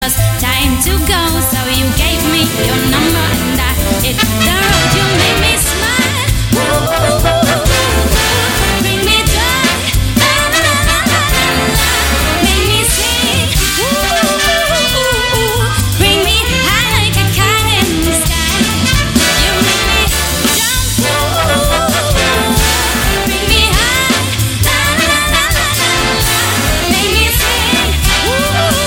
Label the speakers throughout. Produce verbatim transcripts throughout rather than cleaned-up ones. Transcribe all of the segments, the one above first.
Speaker 1: Time to go, so you gave me your number and I hit the road. You made me smile, ooh, bring me joy, la la la la la la, make me sing, ooh, bring me high like a kite in the sky. You make me jump, ooh, bring me high, la la la la la la, make me sing, ooh.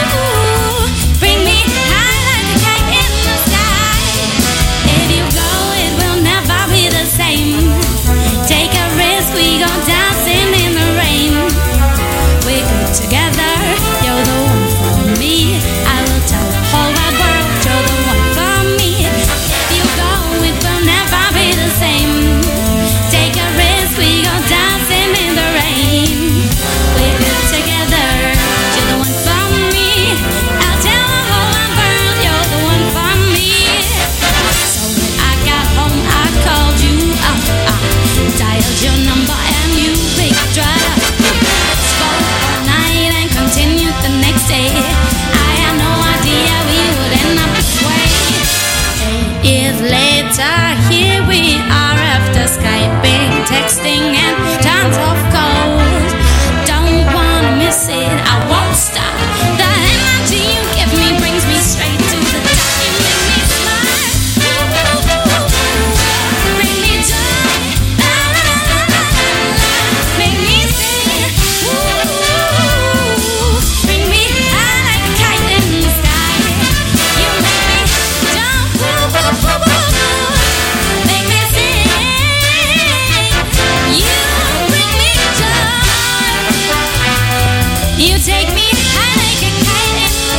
Speaker 1: Together, you're the one for me. I will tell the whole wide world you're the one for me. If you go, it will never be the same. Take a risk, we go dancing in the rain. We're good together, you're the one for me. I'll tell the whole wide world you're the one for me. So when I got home, I called you up, I dialed your number and you picked right up. Continued the next day. I had no idea we would end up this way. Eight years later, here we are after Skyping, texting, and tons of calls. Don't wanna miss it, I won't stop. The energy you give me brings me straight to the top. You make me smile, ooh, bring me joy, la la la la la, make me sing, ooh. You take me high like a kite in the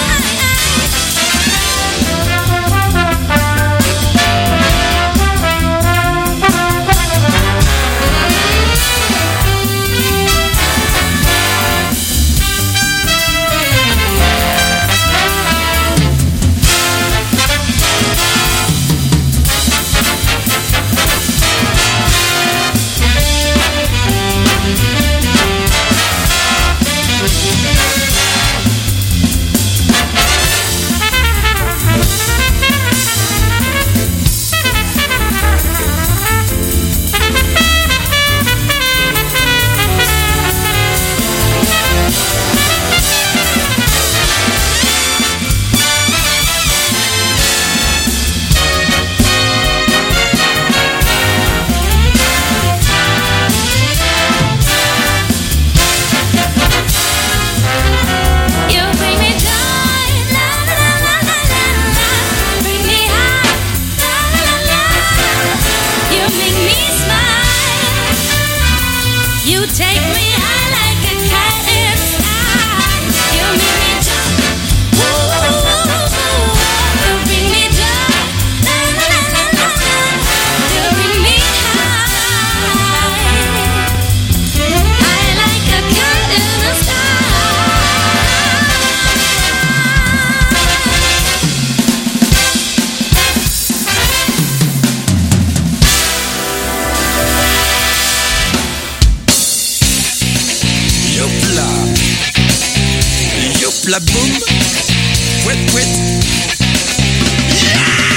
Speaker 2: La boum, pouet pouet. Yeah!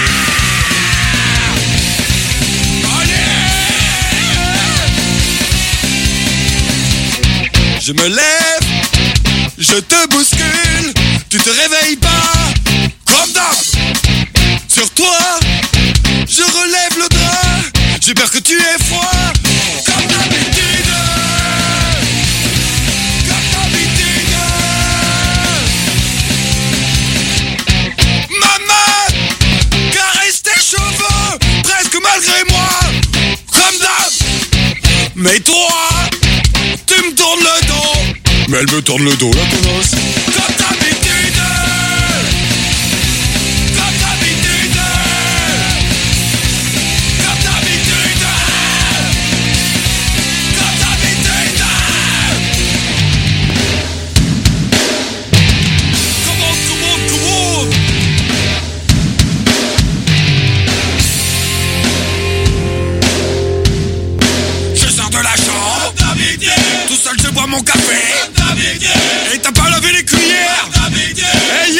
Speaker 2: Je me lève, je te bouscule, tu te réveilles pas, comme d'hab. Sur toi, je relève le drap, j'ai peur que tu aies froid, comme d'habitude. Malgré moi, comme d'hab. Mais toi, tu me tournes le dos. Mais elle me tourne le dos, la connasse. Comme d'habitude. Comme d'habitude. Comme d'habitude. Comme d'habitude. Come on, come on, come on. Tout seul je bois mon café. Et t'as pas lavé les cuillères. Et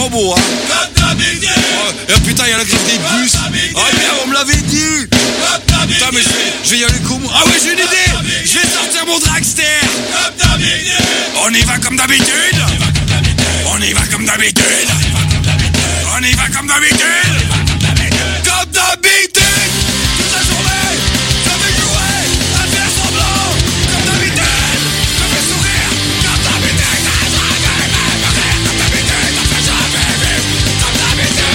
Speaker 2: trop beau, hein. Oh, et putain, il y a la grève des bus. Ah merde, on me l'avait dit. Putain, mais je vais, je vais y aller comment? Ah ouais, j'ai une idée. Je vais sortir mon dragster. On y va comme d'habitude. On y va comme d'habitude. On y va comme d'habitude. Comme d'habitude. Toute la journée, ça fait jouer, à faire semblant. Comme d'habitude, ça fait sourire. Comme d'habitude, ça fait rire. Comme d'habitude, ça fait jamais vivre. Comme d'habitude.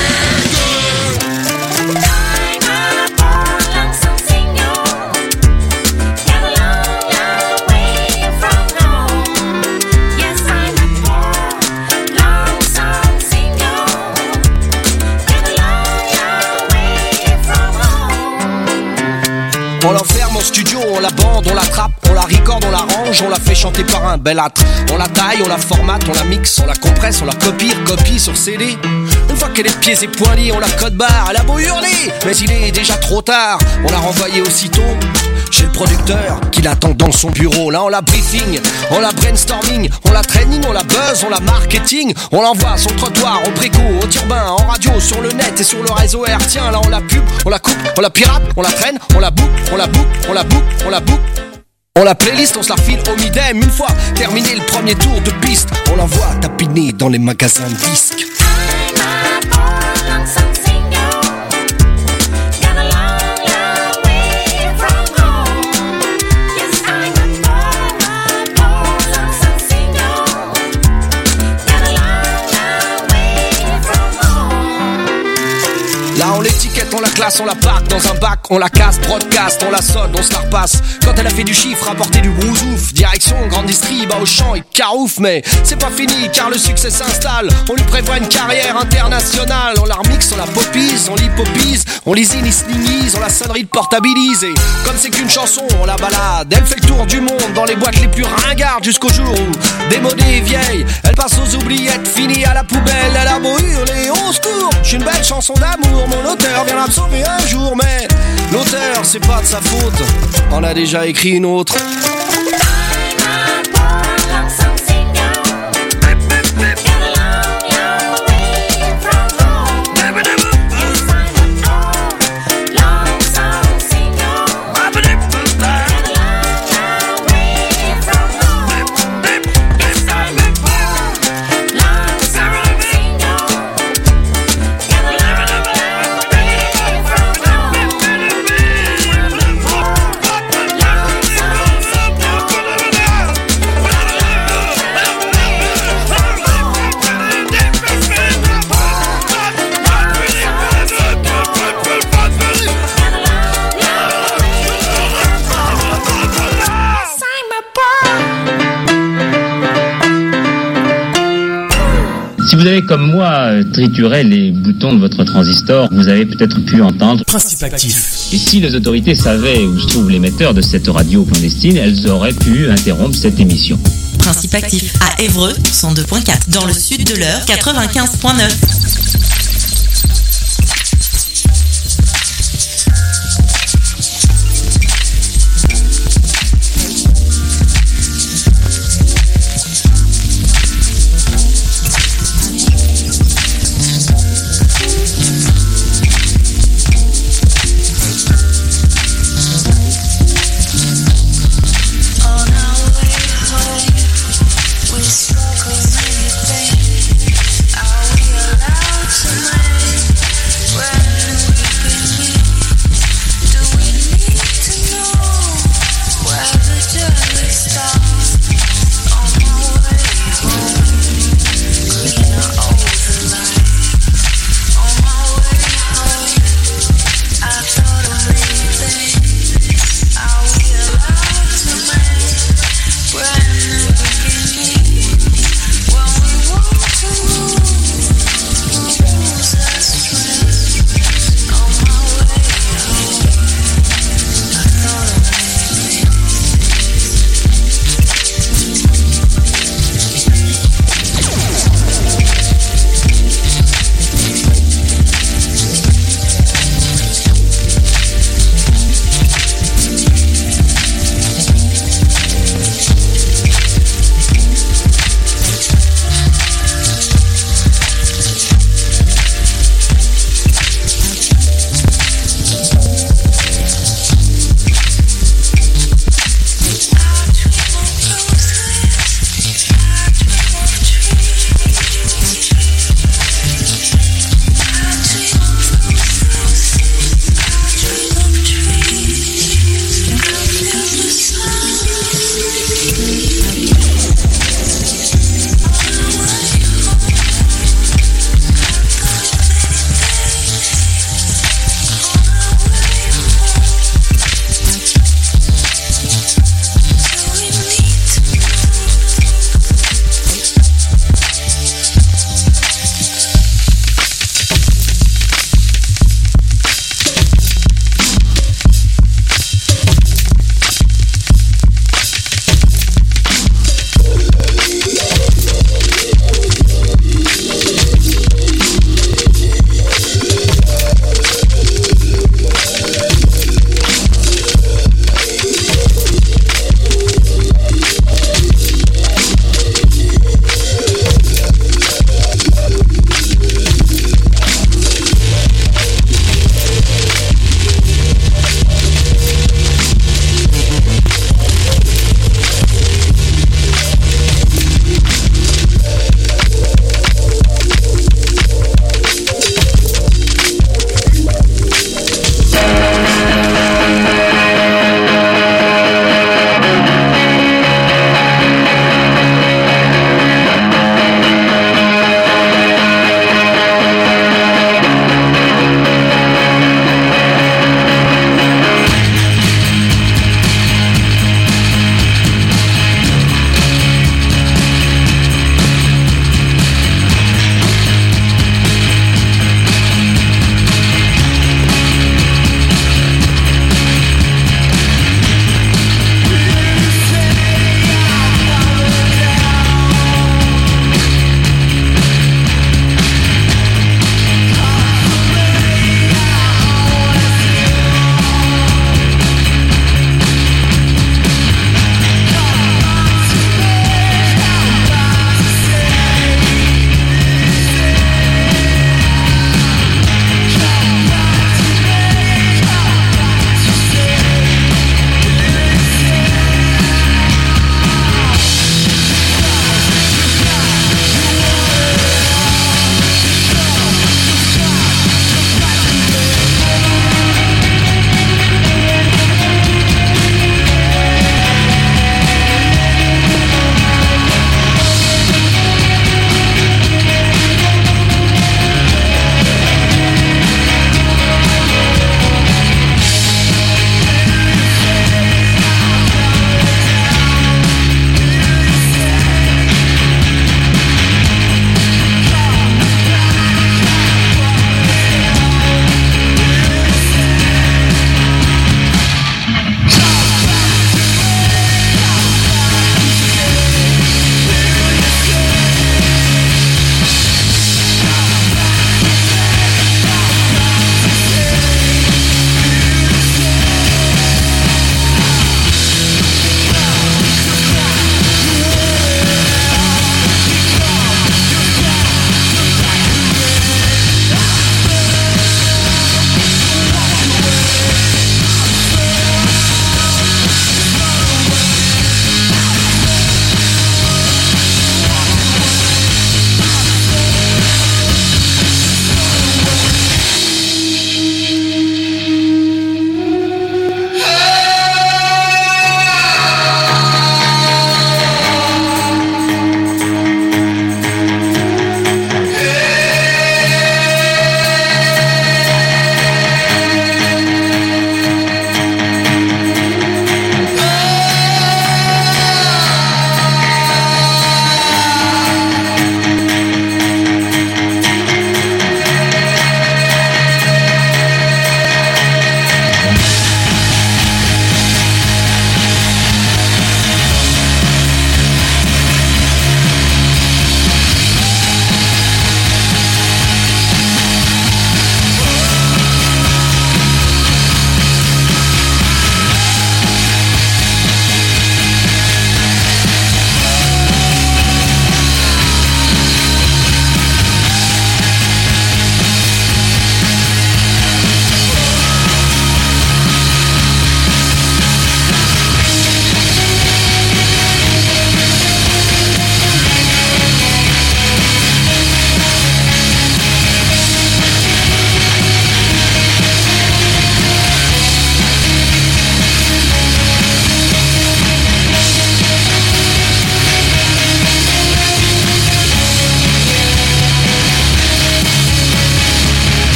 Speaker 3: On l'enferme au studio, on la bande, on la trappe, on la record, on la range, on la fait chanter par un bel âtre. On la taille, on la formate, on la mixe, on la compresse, on la copie, copie sur C D. Une fois qu'elle est de pieds et poings liés, on la code barre, elle a beau hurler, mais il est déjà trop tard. On l'a renvoyée aussitôt chez le producteur qui l'attend dans son bureau. Là on la briefing, on la brainstorming, on la training, on la buzz, on la marketing. On l'envoie sur le trottoir, au préco, au turbin, en radio, sur le net et sur le réseau R. Tiens, là on la pub, on la coupe, on la pirate, on la traîne, on la boucle, on la boucle, on la boucle, on la boucle. On la playlist, on se la file au midem. Une fois terminé le premier tour de piste, on l'envoie tapiner dans les magasins de disques. Là on l'étiquette, on la classe, on la parque dans un bac, on la casse, broadcast, on la sonne, on se la repasse. Quand elle a fait du chiffre, rapporter du brousouf, direction, grande distrib, au champ et carouf. Mais c'est pas fini car le succès s'installe, on lui prévoit une carrière internationale. On la remix, on la popise, on l'hypopise, on lésine, sningise, on la sonnerie de portabilise. Et comme c'est qu'une chanson, on la balade, elle fait le tour du monde dans les boîtes les plus ringardes jusqu'au jour où, démodée et vieille, elle passe aux oubliettes, finie à la poubelle. Elle a beau hurler au secours, j'suis une belle chanson d'amour. Mon auteur viendra me sauver un jour, mais l'auteur c'est pas de sa faute, on a déjà écrit une autre.
Speaker 4: Si vous avez comme moi trituré les boutons de votre transistor, vous avez peut-être pu entendre
Speaker 5: Principe actif.
Speaker 4: Et si les autorités savaient où se trouve l'émetteur de cette radio clandestine, elles auraient pu interrompre cette émission.
Speaker 6: Principe actif à Évreux, cent deux point quatre. Dans le sud de l'Eure, quatre-vingt-quinze point neuf.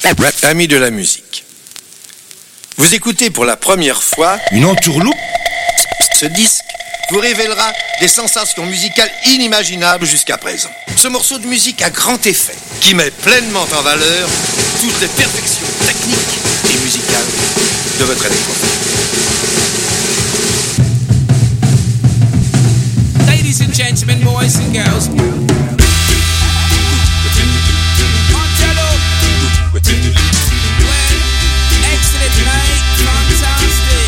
Speaker 2: Amis de la musique, vous écoutez pour la première fois une entourloupe. Ce disque vous révélera des sensations musicales inimaginables jusqu'à présent. Ce morceau de musique à grand effet, qui met pleinement en valeur toutes les perfections techniques et musicales de votre électrophone.
Speaker 5: Ladies and gentlemen, boys and girls. Excellent night, fantastic.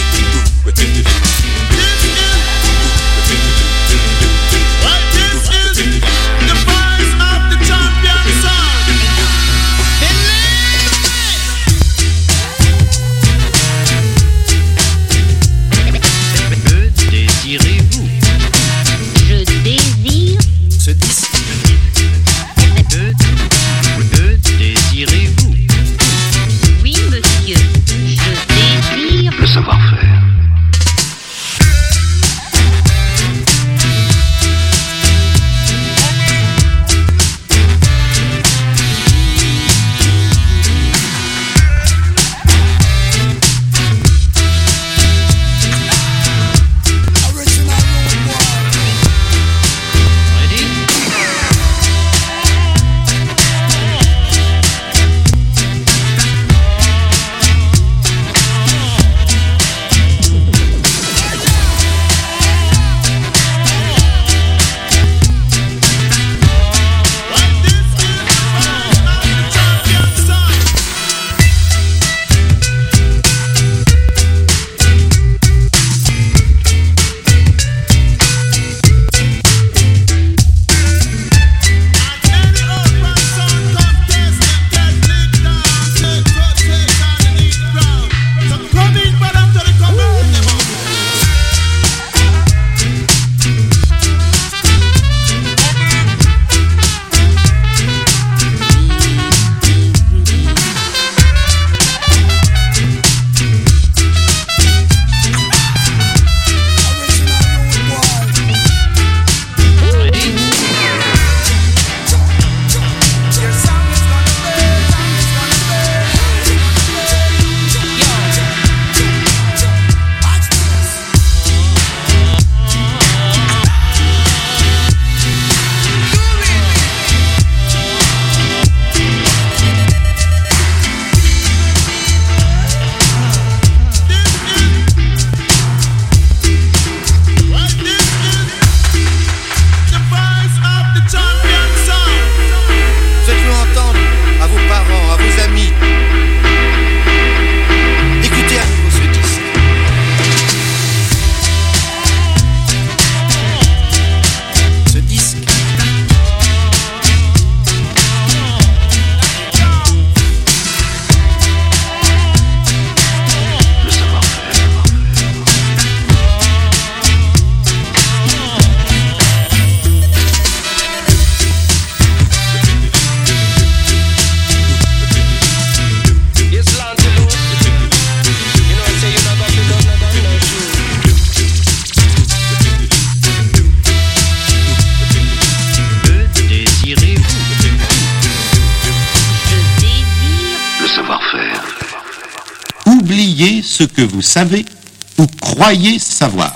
Speaker 7: Oubliez ce que vous savez ou croyez savoir.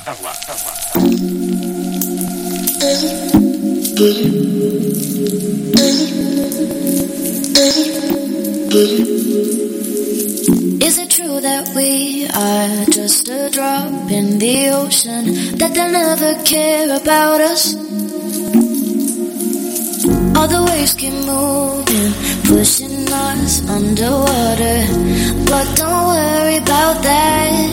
Speaker 1: Is it true that we are just a drop in the ocean, that they'll never care about us? All the waves keep moving, pushing us underwater, but don't worry about that.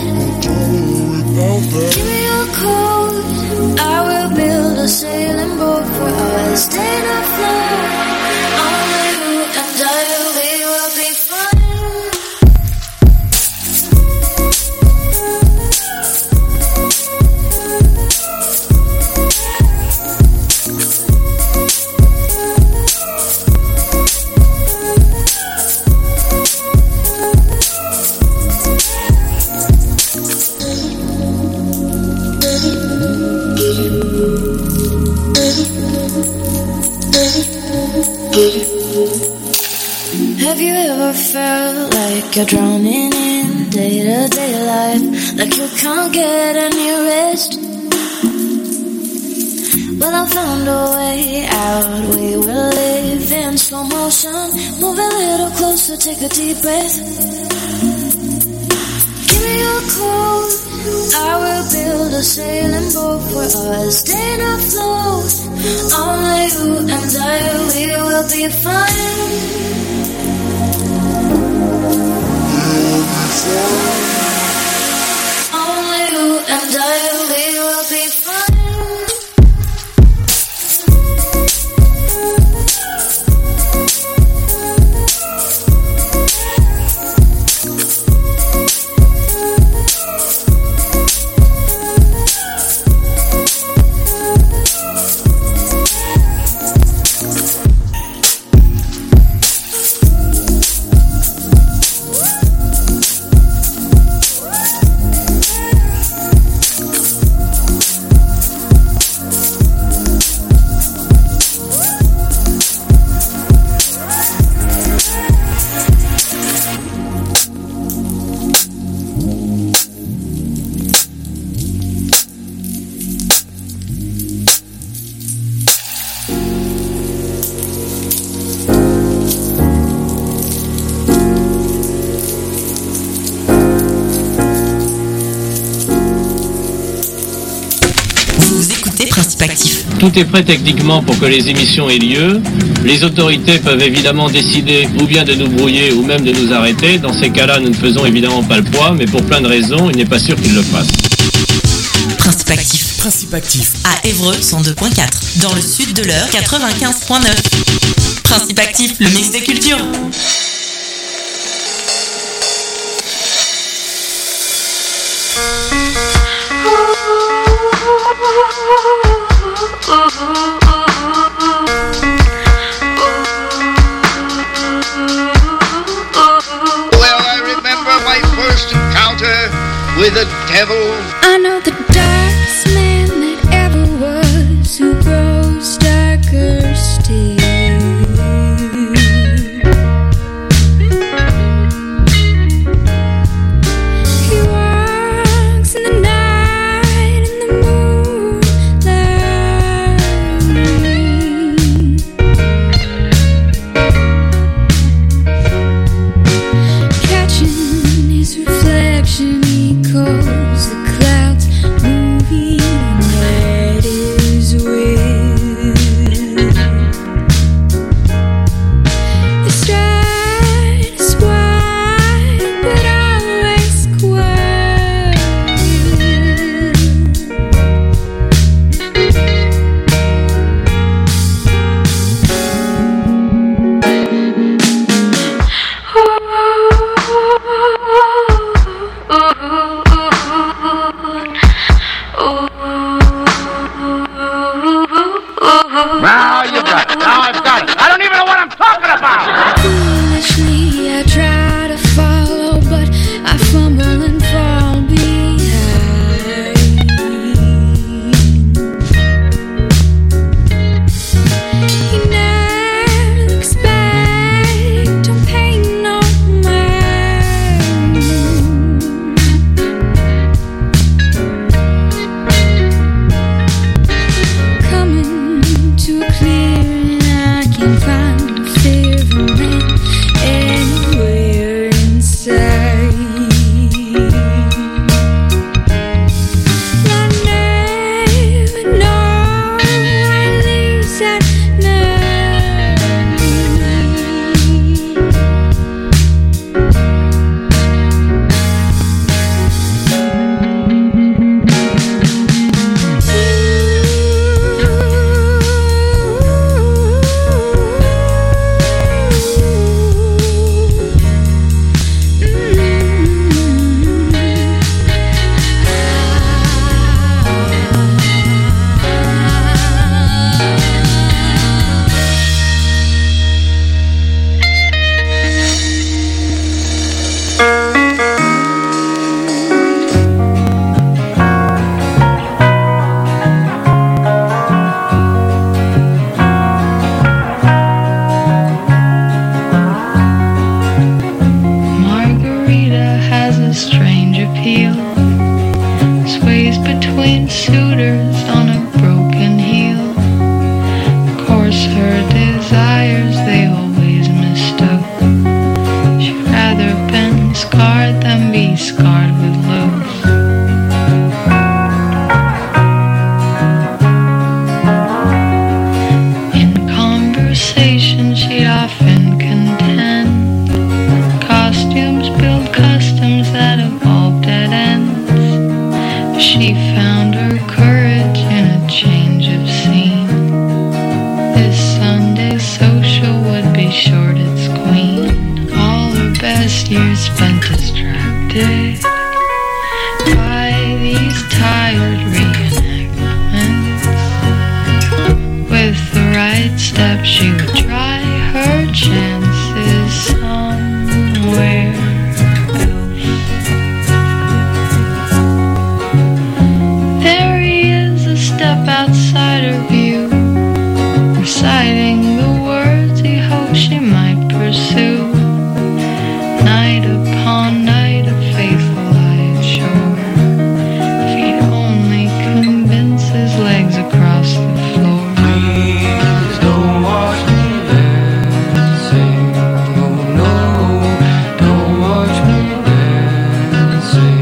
Speaker 1: Give me your code, I will build a sailing boat for us, stay afloat. Only you and I, we will be fine. Have you ever felt like you're drowning in day-to-day life, like you can't get any rest? Well, I found a way out. We will live in slow motion. Move a little closer, take a deep breath. Give me your call. I will build a sailing boat for us. Stay afloat. Only you and I, we will be fine. Only you and I, we will be fine.
Speaker 8: Tout est prêt techniquement pour que les émissions aient lieu. Les autorités peuvent évidemment décider ou bien de nous brouiller ou même de nous arrêter. Dans ces cas-là, nous ne faisons évidemment pas le poids, mais pour plein de raisons, il n'est pas sûr qu'ils le fassent.
Speaker 6: Principe actif.
Speaker 9: Principe actif.
Speaker 6: À Évreux, cent deux point quatre. Dans le sud de l'Eure, quatre-vingt-quinze point neuf. Principe actif, le mix des cultures.
Speaker 10: Well, I remember my first encounter with the devil.
Speaker 1: I know the darkest man that ever was, who grows darker still. He walks in the night in the moonlight, catching his reflection, he calls the clouds
Speaker 9: step, she would try her chances somewhere else. There he is, a step outside her view, reciting the words he hoped she might pursue. Night upon night, a faithful I'd show her, if he'd only convince his legs across the floor. Please don't watch me dancing, oh no, don't watch me dancing.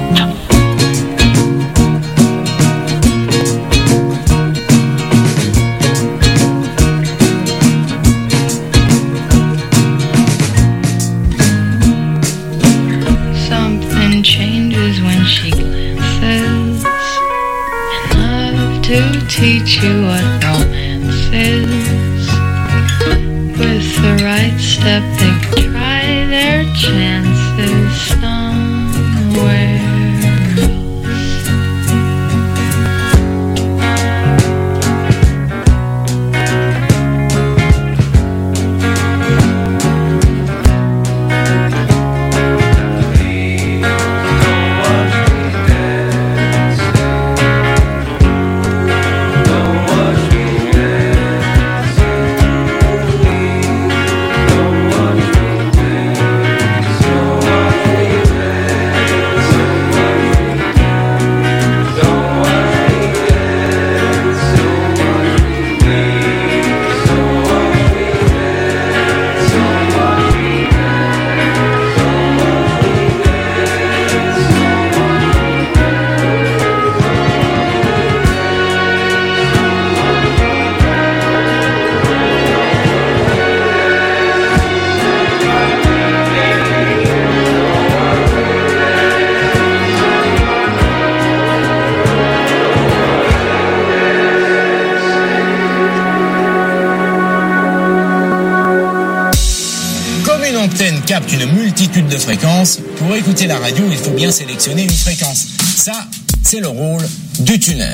Speaker 9: Something changes when she glances, enough to teach you what romance is. With the right step, they could try their chances somewhere
Speaker 11: capte une multitude de fréquences. Pour écouter la radio, il faut bien sélectionner une fréquence. Ça, c'est le rôle du tuner.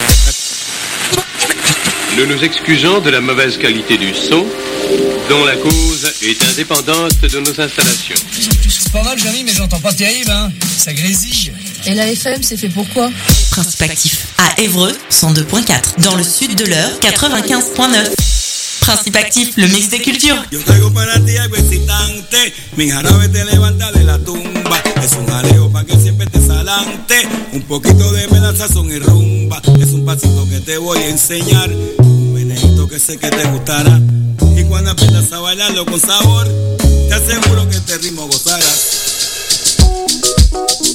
Speaker 12: Nous nous excusons de la mauvaise qualité du son, dont la cause est indépendante de nos installations.
Speaker 11: C'est pas mal, Jérémy, mais j'entends pas terrible, hein. Ça grésille.
Speaker 13: Et la F M, c'est fait pour quoi?
Speaker 6: Principe actif à Évreux, cent deux virgule quatre. Dans le sud de l'heure, quatre-vingt-quinze virgule neuf. Principe actif, le mix des cultures.
Speaker 14: Yo traigo para ti algo excitante, mi jarabe te levanta de la tumba. Es un jaleo pa' que siempre te salante, un poquito de melazazón y rumba. Es un pasito que te voy a enseñar, un venenito que sé que te gustará. Y cuando aprendas a bailarlo con sabor, te aseguro que este ritmo gozarás.